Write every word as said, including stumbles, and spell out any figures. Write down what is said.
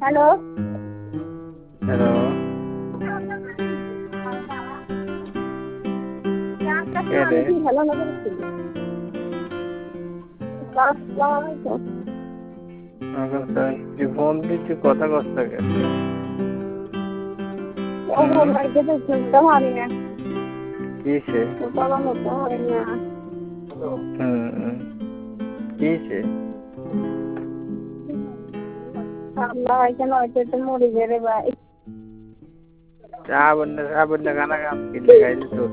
hello hello কে রে ভালো লাগছিল তুই ফোন দিচ্ছি কথা কষ্ট কে শুনতে পারি না কিসে কথা বলতে পারি না হুম কিসে আল্লাহ এখানে হয়তো মরে গেলে ভাই চা বন্যা চা বন্যা গানা গান কিনলে খাইলি তো